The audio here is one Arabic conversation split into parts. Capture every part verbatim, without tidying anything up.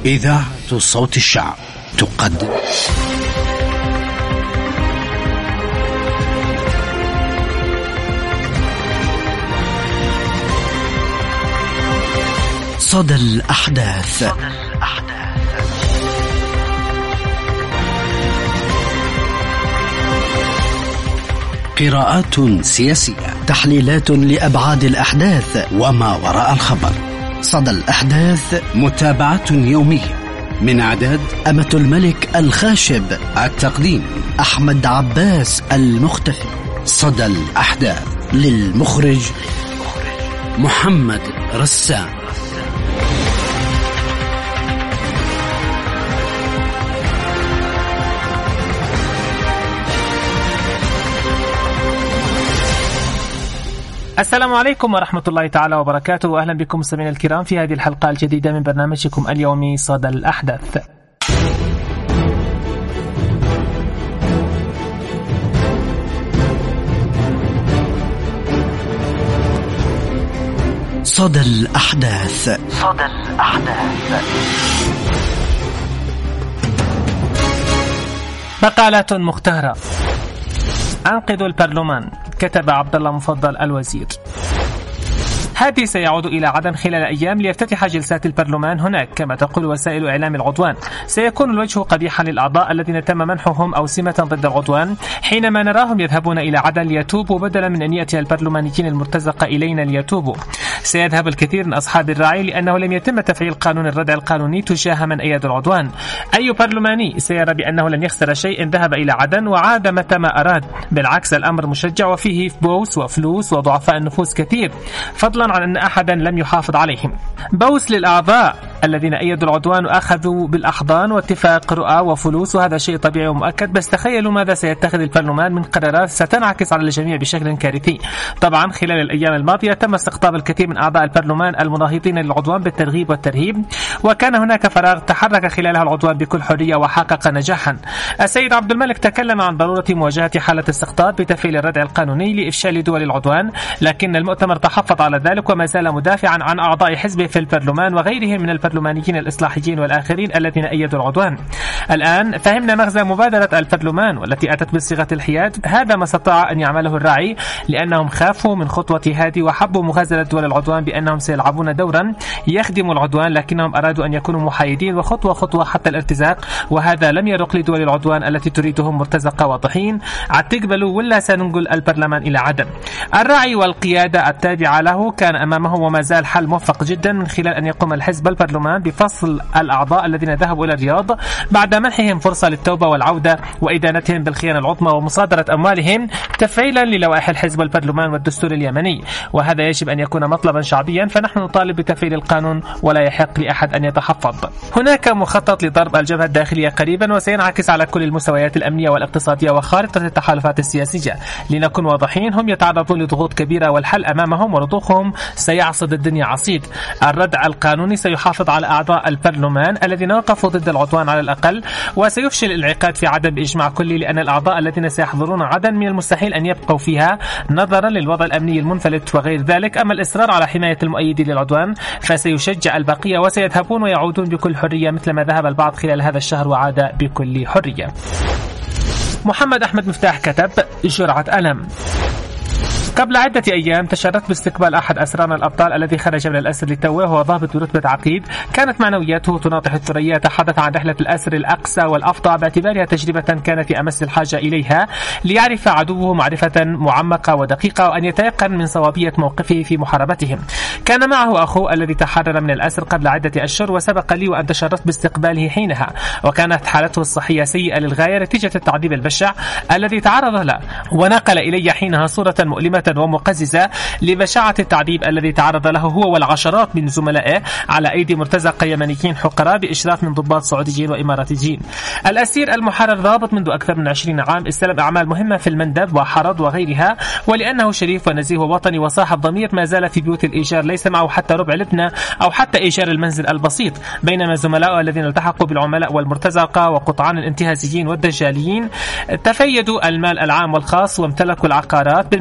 إذاعة صوت الشعب تقدم صدى الأحداث. قراءات سياسية، تحليلات لأبعاد الأحداث وما وراء الخبر. صدى الأحداث، متابعة يومية من إعداد أمة الملك الخاشب، التقديم أحمد عباس المختفي. صدى الأحداث للمخرج محمد رسام. السلام عليكم ورحمة الله تعالى وبركاته، وأهلا بكم مستمعينا الكرام في هذه الحلقة الجديدة من برنامجكم اليومي صدى الأحداث. صدى الأحداث. صدى الأحداث. مقالات مختارة. أنقذوا البرلمان، كتب عبد الله مفضل الوزير. هادي سيعود إلى عدن خلال أيام ليفتتح جلسات البرلمان هناك كما تقول وسائل إعلام العدوان. سيكون الوجه قبيحا للأعضاء الذين تم منحهم أوسمة ضد العدوان حينما نراهم يذهبون إلى عدن ليتوبوا بدلا من أن يأتي البرلمانيين المرتزقة إلينا ليتوبوا. سيذهب الكثير من أصحاب الرعي لأنه لم يتم تفعيل قانون الردع القانوني تجاه من أيدوا العدوان. أي برلماني سيرى بأنه لن يخسر شيء إن ذهب إلى عدن وعاد متى ما أراد. بالعكس، الأمر مشجع وفيه بوس وفلوس وضعفاء النفوس كثير، فضلا عن أن أحدا لم يحافظ عليهم. بوس للأعضاء الذين أيدوا العدوان وأخذوا بالأحضان واتفاق رؤى وفلوس، وهذا شيء طبيعي ومؤكد. بس تخيلوا ماذا سيتخذ البرلمان من قرارات ستنعكس على الجميع بشكل كارثي. طبعا خلال الأيام الماضية تم استقطاب الكثير من أعضاء البرلمان المناهضين للعدوان بالترغيب والترهيب، وكان هناك فراغ تحرك خلالها العدوان بكل حرية وحقق نجاحا. السيد عبد الملك تكلم عن ضرورة مواجهة حالة استقطاب بتفعيل الردع القانوني لإفشال دول العدوان، لكن المؤتمر تحفظ على ذلك وما زال مدافعا عن أعضاء حزبه في البرلمان وغيرهم من البرلمانيين الإصلاحيين والآخرين الذين أيدوا العدوان. الآن فهمنا مغزى مبادرة البرلمان والتي أتت بصيغة الحياد. هذا ما استطاع أن يعمله الراعي لأنهم خافوا من خطوة هادي وحبوا مغازلة دول العدوان بأنهم سيلعبون دورا يخدم العدوان، لكنهم أرادوا أن يكونوا محايدين وخطوة خطوة حتى الارتزاق، وهذا لم يرق لدول العدوان التي تريدهم مرتزقة واضحين. عتقبلوا ولا سننقل البرلمان إلى عدن. الراعي والقيادة التابعة له كان أمامه وما زال حل موفق جدا من خلال أن يقوم الحزب البرلمان بفصل الأعضاء الذين ذهبوا إلى الرياض بعد منحهم فرصة للتوبة والعودة وإدانتهم بالخيانة العظمى ومصادرة أموالهم تفعيلا للوائح الحزب البرلمان والدستور اليمني، وهذا يجب أن يكون مطلبا شعبيا، فنحن نطالب بتفعيل القانون ولا يحق لأحد أن يتحفظ. هناك مخطط لضرب الجبهة الداخلية قريبا وسينعكس على كل المستويات الأمنية والاقتصادية وخارطة التحالفات السياسية. لنكن واضحين، هم يتعرضون لضغوط كبيرة والحل أمامهم ورضوخهم سيعصد الدنيا عصيد. الردع القانوني سيحافظ على أعضاء البرلمان الذين وقفوا ضد العدوان على الأقل، وسيفشل الانعقاد في عدن بإجماع كلي، لأن الأعضاء الذين سيحضرون عدن من المستحيل أن يبقوا فيها نظرا للوضع الأمني المنفلت وغير ذلك. أما الإصرار على حماية المؤيدين للعدوان فسيشجع البقية وسيذهبون ويعودون بكل حرية مثل ما ذهب البعض خلال هذا الشهر وعاد بكل حرية. محمد أحمد مفتاح كتب: جرعة ألم. قبل عدة أيام تشرفت باستقبال أحد أسرانا الأبطال الذي خرج من الأسر لتوه، وهو ضابط برتبة عقيد. كانت معنوياته تناطح الثريا. تحدث عن رحلة الأسر الأقصى والأفضع باعتبارها تجربة كان في أمس الحاجة إليها ليعرف عدوه معرفة معمقة ودقيقة وأن يتيقن من صوابية موقفه في محاربتهم. كان معه أخوه الذي تحرر من الأسر قبل عدة أشهر، وسبق لي وأن تشرفت باستقباله حينها، وكانت حالته الصحية سيئة للغاية نتيجة التعذيب البشع الذي تعرض له، ونقل إلي حينها صورة مؤلمة ومقززة لبشاعة التعذيب الذي تعرض له هو والعشرات من زملائه على أيدي مرتزقة يمنيين حقراء بإشراف من ضباط سعوديين وإماراتيين. الأسير المحرر ضابط منذ أكثر من عشرين عام، استلم أعمال مهمة في المندب وحرض وغيرها، ولأنه شريف ونزيه ووطني وصاحب ضمير ما زال في بيوت الإيجار ليس معه حتى ربع لبنة أو حتى إيجار المنزل البسيط، بينما زملائه الذين التحقوا بالعملاء والمرتزقة وقطعان الانتهازيين والدجاليين تفيدوا المال العام والخاص وامتلكوا العقارات بالمليارات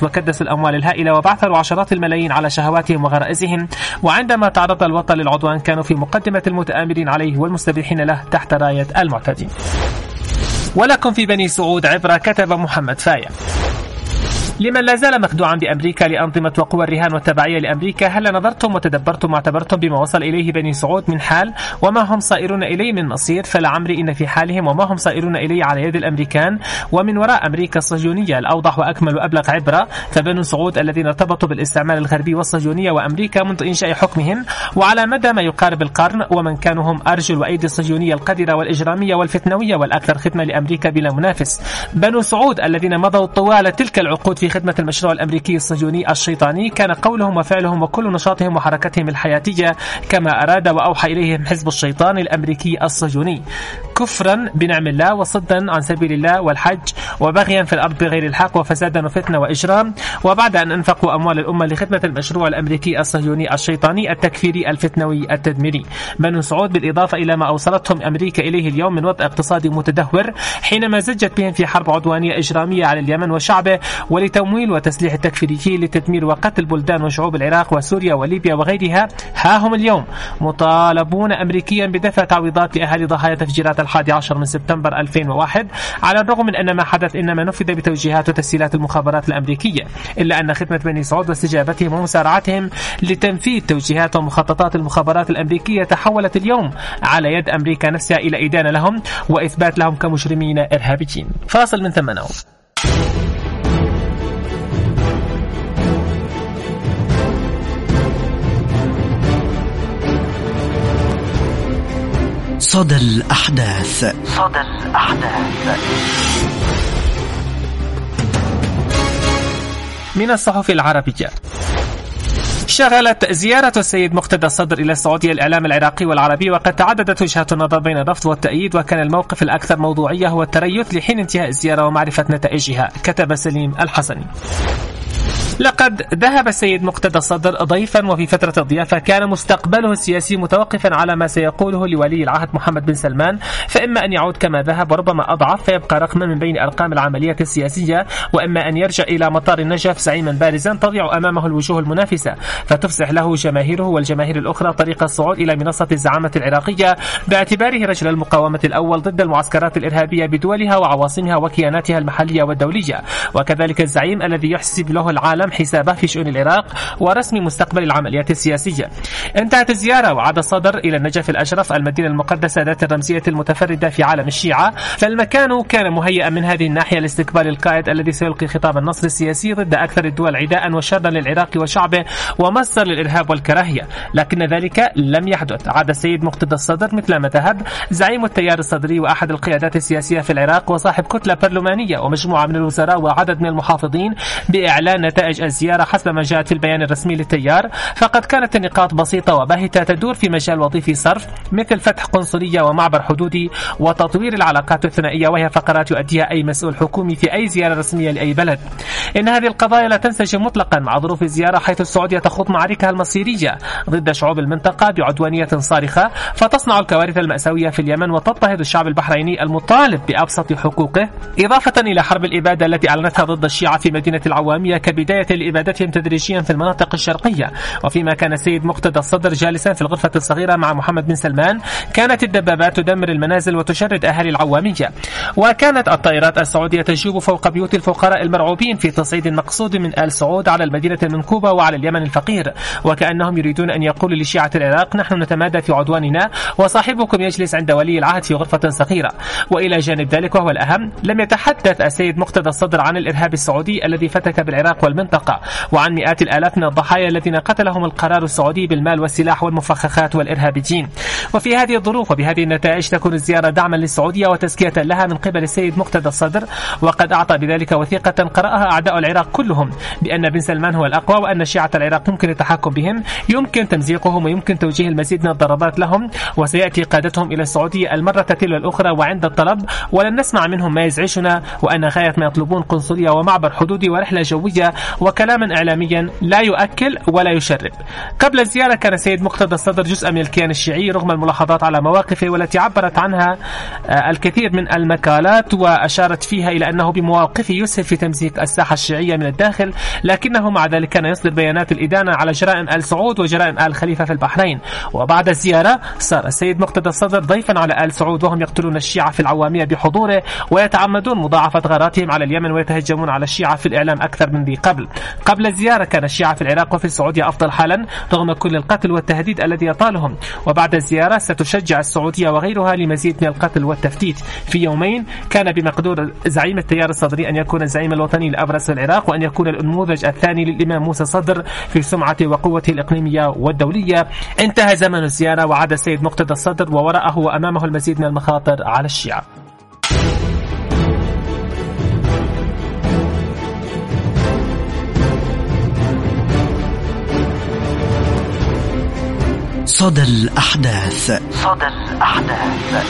وكدسوا الأموال الهائلة وبعثروا عشرات الملايين على شهواتهم وغرائزهم، وعندما تعرض الوطن للعدوان كانوا في مقدمة المتآمرين عليه والمستبيحين له تحت راية المعتدين. ولكم في بني سعود عبرة، كتب محمد فايع. لمن لا زال مخدوعا بأمريكا لأنظمة وقوى الرهان والتبعية لأمريكا، هل نظرتم وتدبرتم واعتبرتم بما وصل إليه بني سعود من حال وما هم صائرون إليه من مصير؟ فلعمري إن في حالهم وما هم صائرون إليه على يد الأمريكان ومن وراء أمريكا الصهيونية الأوضح وأكمل وأبلغ عبرة، فبنو سعود الذين ارتبطوا بالاستعمار الغربي والصهيونية وأمريكا منذ إنشاء حكمهم وعلى مدى ما يقارب القرن، ومن كانوا هم أرجل وأيدي الصهيونية القذرة والإجرامية والفتنوية والأكثر خدمة لأمريكا بلا منافس. بنو سعود الذين مضوا طوال تلك العقود في خدمة المشروع الأمريكي الصهيوني الشيطاني، كان قولهم وفعلهم وكل نشاطهم وحركتهم الحياتية كما أراد وأوحى إليهم حزب الشيطان الأمريكي الصهيوني، كفرا بنعم الله وصدا عن سبيل الله والحج وبغيا في الأرض بغير الحق وفسادا وفتنة وإجرام. وبعد أن أنفقوا أموال الأمة لخدمة المشروع الأمريكي الصهيوني الشيطاني التكفيري الفتنوي التدميري، بنو سعود بالإضافة إلى ما أوصلتهم أمريكا إليه اليوم من وضع اقتصادي متدهور حينما زجت بهم في حرب عدوانية إجرامية على اليمن وشعبه ولتمويل وتسليح التكفيريين لتدمير وقتل بلدان وشعوب العراق وسوريا وليبيا وغيرها، ها هم اليوم مطالبون أمريكيا بدفع تعويضات لأهالي ضحايا تفجيرات الحادي عشر من سبتمبر ألفين وواحد، على الرغم من أن ما حدث إنما نفذ بتوجيهات وتسهيلات المخابرات الأمريكية، إلا أن خدمة بني سعود واستجابتهم ومسارعتهم لتنفيذ توجيهات ومخططات المخابرات الأمريكية تحولت اليوم على يد أمريكا نفسها إلى إدانة لهم وإثبات لهم كمجرمين إرهابيين. فاصل من ثم نعود. صدى الأحداث. صدى الأحداث من الصحف العربية. شغلت زيارة السيد مقتدى الصدر إلى السعودية الإعلام العراقي والعربي، وقد تعددت وجهات النظر بين الرفض والتأييد، وكان الموقف الأكثر موضوعية هو التريث لحين انتهاء الزيارة ومعرفة نتائجها، كتب سليم الحسني. لقد ذهب السيد مقتدى الصدر ضيفا، وفي فترة الضيافة كان مستقبله السياسي متوقفا على ما سيقوله لولي العهد محمد بن سلمان، فإما أن يعود كما ذهب وربما أضعف فيبقى رقما من بين أرقام العملية السياسية، وإما أن يرجع إلى مطار النجف زعيما بارزا تضيع أمامه الوجوه المنافسة فتفسح له جماهيره والجماهير الأخرى طريق الصعود إلى منصة الزعامة العراقية، باعتباره رجل المقاومة الأول ضد المعسكرات الإرهابية بدولها وعواصمها وكياناتها المحلية والدولية، وكذلك الزعيم الذي يحسب له العالم حسابه في شؤون العراق ورسم مستقبل العمليات السياسية. انتهت الزيارة وعاد الصدر إلى النجف الأشرف، المدينة المقدسة ذات الرمزية المتفردة في عالم الشيعة، فالمكان كان مهيئا من هذه الناحية لاستقبال القائد الذي سيلقي خطاب النصر السياسي ضد أكثر الدول عداء وشرا للعراق وشعبه ومصدر للإرهاب والكراهية، لكن ذلك لم يحدث. عاد السيد مقتدى الصدر مثل ما ذهب زعيم التيار الصدري وأحد القيادات السياسية في العراق وصاحب كتلة برلمانية ومجموعة من الوزراء وعدد من المحافظين بإعلان نتائج الزيارة حسب ما جاءت في البيان الرسمي للتيار، فقد كانت النقاط بسيطة وباهتة تدور في مجال وظيفي صرف مثل فتح قنصلية ومعبر حدودي وتطوير العلاقات الثنائية، وهي فقرات يؤديها أي مسؤول حكومي في أي زيارة رسمية لأي بلد. إن هذه القضايا لا تنسجم مطلقا مع ظروف الزيارة، حيث السعودية تخوض معاركها المصيرية ضد شعوب المنطقة بعدوانية صارخة فتصنع الكوارث المأساوية في اليمن وتضطهد الشعب البحريني المطالب بأبسط حقوقه، إضافة إلى حرب الإبادة التي أعلنتها ضد الشيعة في مدينة العوامية كبداية لإبادتهم تدريجيا في المناطق الشرقية. وفيما كان السيد مقتدى الصدر جالسا في الغرفة الصغيرة مع محمد بن سلمان، كانت الدبابات تدمر المنازل وتشرد أهالي العوامية، وكانت الطائرات السعودية تجوب فوق بيوت الفقراء المرعوبين في تصعيد مقصود من آل سعود على المدينة المنكوبة وعلى اليمن الفقير، وكأنهم يريدون أن يقولوا لشيعة العراق نحن نتمادى في عدواننا وصاحبكم يجلس عند ولي العهد في غرفة صغيرة. وإلى جانب ذلك وهو الأهم، لم يتحدث السيد مقتدى الصدر عن الإرهاب السعودي الذي فتك بالعراق والمنطقة، وعن مئات الآلاف من الضحايا الذين قتلهم القرار السعودي بالمال والسلاح والمفخخات والإرهابيين. وفي هذه الظروف وبهذه النتائج تكون الزيارة دعما للسعودية وتزكية لها من قبل السيد مقتدى الصدر، وقد أعطى بذلك وثيقة قرأها أعداء العراق كلهم بأن بن سلمان هو الأقوى، وأن شيعة العراق يمكن التحكم بهم، يمكن تمزيقهم ويمكن توجيه المزيد من الضربات لهم، وسيأتي قادتهم إلى السعودية المرة تلو الأخرى وعند الطلب، ولن نسمع منهم ما يزعجنا، وأن غاية ما يطلبون قنصلية ومعبر حدودي ورحلة جوية وكلاما إعلاميا لا يؤكل ولا يشرب. قبل الزيارة كان السيد مقتدى الصدر جزءا من الكيان الشيعي رغم الملاحظات على مواقفه والتي عبرت عنها الكثير من المقالات، وأشارت فيها إلى أنه بمواقفه يسهل في تمزيق الساحة الشيعية من الداخل، لكنه مع ذلك كان يصدر بيانات الإدانة على جرائم آل سعود وجرائم آل خليفة في البحرين. وبعد الزيارة صار السيد مقتدى الصدر ضيفا على آل سعود وهم يقتلون الشيعة في العوامية بحضوره ويتعمدون مضاعفة غاراتهم على اليمن ويتهجمون على الشيعة في الإعلام أكثر من ذي قبل. قبل الزيارة كان الشيعة في العراق وفي السعودية أفضل حالا رغم كل القتل والتهديد الذي يطالهم، وبعد الزيارة ستشجع السعودية وغيرها لمزيد من القتل والتفتيت. في يومين كان بمقدور زعيم التيار الصدري أن يكون الزعيم الوطني الأبرز في العراق وأن يكون النموذج الثاني للإمام موسى صدر في سمعته وقوته الإقليمية والدولية. انتهى زمن الزيارة وعاد السيد مقتدى الصدر ووراءه وأمامه المزيد من المخاطر على الشيعة. صدى الأحداث. صدى الأحداث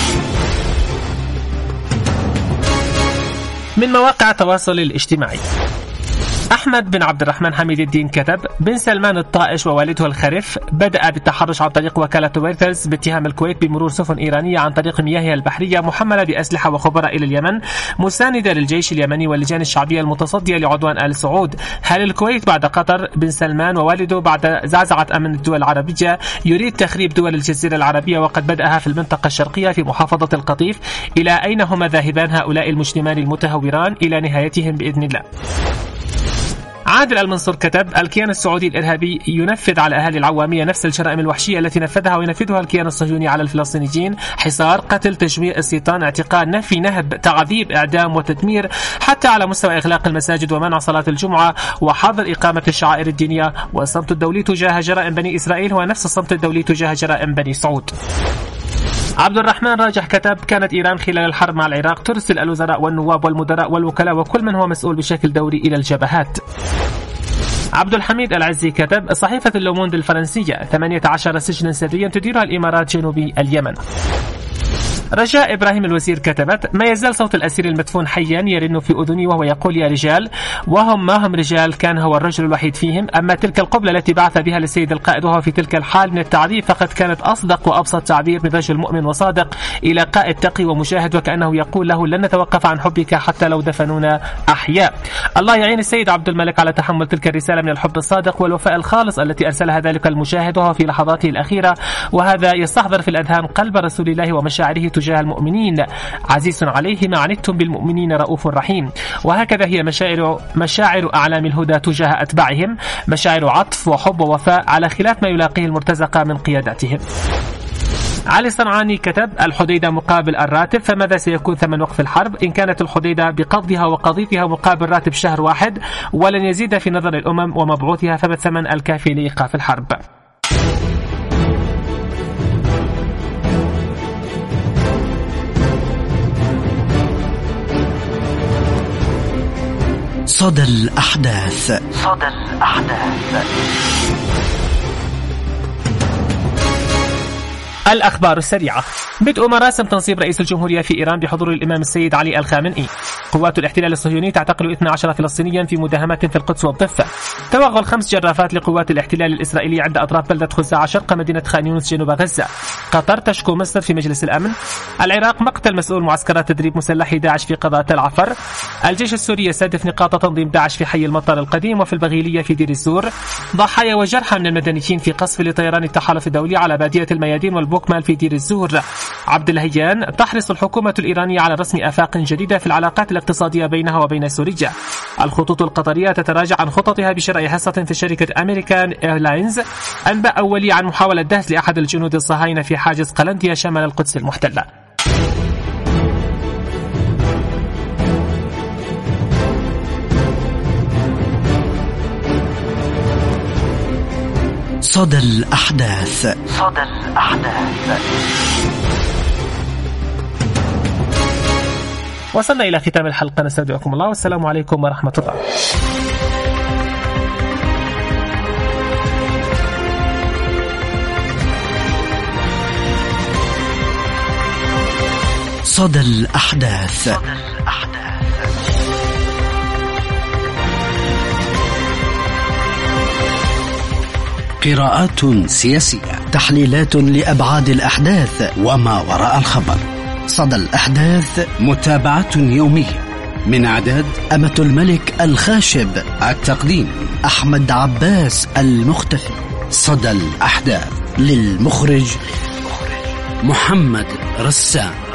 من مواقع التواصل الاجتماعي. أحمد بن عبد الرحمن حميد الدين كتب: بن سلمان الطائش ووالده الخرف بدأ بالتحرش عن طريق وكالة رويترز باتهام الكويت بمرور سفن إيرانية عن طريق مياهها البحرية محملة بأسلحة وخبراء إلى اليمن مساندة للجيش اليمني واللجان الشعبية المتصدية لعدوان آل سعود. هل الكويت بعد قطر بن سلمان ووالده بعد زعزعة أمن الدول العربية يريد تخريب دول الجزيرة العربية وقد بدأها في المنطقة الشرقية في محافظة القطيف؟ إلى أين هما ذاهبان هؤلاء المجرمان المتهوران؟ إلى نهايتهم بإذن الله. عادل المنصور كتب: الكيان السعودي الإرهابي ينفذ على أهالي العوامية نفس الجرائم الوحشية التي نفذها وينفذها الكيان الصهيوني على الفلسطينيين: حصار، قتل، تجويع، استيطان، اعتقال، نفي، نهب، تعذيب، إعدام وتدمير، حتى على مستوى إغلاق المساجد ومنع صلاة الجمعة وحظر إقامة الشعائر الدينية. والصمت الدولي تجاه جرائم بني إسرائيل هو نفس الصمت الدولي تجاه جرائم بني سعود. عبد الرحمن راجح كتب: كانت إيران خلال الحرب مع العراق ترسل الوزراء والنواب والمدراء والوكلاء وكل من هو مسؤول بشكل دوري إلى الجبهات. عبد الحميد العزي كتب: صحيفة اللوموند الفرنسية: ثمانية عشر سجنا سريا تديرها الإمارات جنوبي اليمن. رجاء إبراهيم الوزير كتبت: ما يزال صوت الأسير المدفون حيا يرن في أذني وهو يقول يا رجال، وهم ما هم رجال، كان هو الرجل الوحيد فيهم. أما تلك القبلة التي بعث بها للسيد القائد وهو في تلك الحال من التعذيب فقد كانت أصدق وأبسط تعبير من رجل مؤمن وصادق إلى قائد تقي ومجاهد، وكأنه يقول له لن نتوقف عن حبك حتى لو دفنونا أحياء. الله يعين السيد عبد الملك على تحمل تلك الرسالة من الحب الصادق والوفاء الخالص التي أرسلها ذلك المجاهد وهو في لحظاته الأخيرة، وهذا يستحضر في الأذهان قلب رسول الله ومشاعره تجاه المؤمنين: عزيز عليه ما عنتم بالمؤمنين رؤوف رحيم. وهكذا هي مشاعر مشاعر أعلام الهدى تجاه أتباعهم، مشاعر عطف وحب ووفاء على خلاف ما يلاقيه المرتزقة من قياداتهم. علي صنعاني كتب: الحديدة مقابل الراتب، فماذا سيكون ثمن وقف الحرب؟ إن كانت الحديدة بقضها وقضيتها مقابل راتب شهر واحد ولن يزيد في نظر الأمم ومبعوثها، فما الثمن الكافي لإيقاف الحرب؟ صدى الأحداث. صدى الأحداث. الأخبار السريعة. بدء مراسم تنصيب رئيس الجمهورية في إيران بحضور الإمام السيد علي الخامنئي. قوات الاحتلال الصهيوني تعتقل اثنا عشر فلسطينيا في مداهمات في القدس والضفة. توغل خمس جرافات لقوات الاحتلال الإسرائيلي عند أطراف بلدة خزاعة شرق مدينة خان يونس جنوب غزة. قطر تشكو مصر في مجلس الأمن. العراق مقتل مسؤول معسكرات تدريب مسلحي داعش في قضاء تل عفر. الجيش السوري يستهدف نقاط تنظيم داعش في حي المطار القديم وفي البغيلية في دير الزور. ضحايا وجرحى من المدنيين في قصف لطيران التحالف الدولي على بادية الميادين والبوكمال في دير الزور. عبد الهيان: تحرص الحكومة الإيرانية على رسم آفاق جديدة في العلاقات الاقتصادية بينها وبين سوريا. الخطوط القطرية تتراجع عن خططها بشراء حصة في شركة أمريكان إيرلاينز. أنباء أولية عن محاولة دهس لأحد الجنود الصهاينة في حاجز قلنديا شمال القدس المحتلة. صدى الأحداث. صدى الأحداث. وصلنا إلى ختام الحلقة، نستودعكم الله والسلام عليكم ورحمة الله. صدى الأحداث. صدى الأحداث. قراءات سياسية، تحليلات لأبعاد الأحداث وما وراء الخبر. صدى الأحداث، متابعة يومية من إعداد أمة الملك الخاشب، التقديم أحمد عباس المختفي. صدى الأحداث، للمخرج محمد رسام.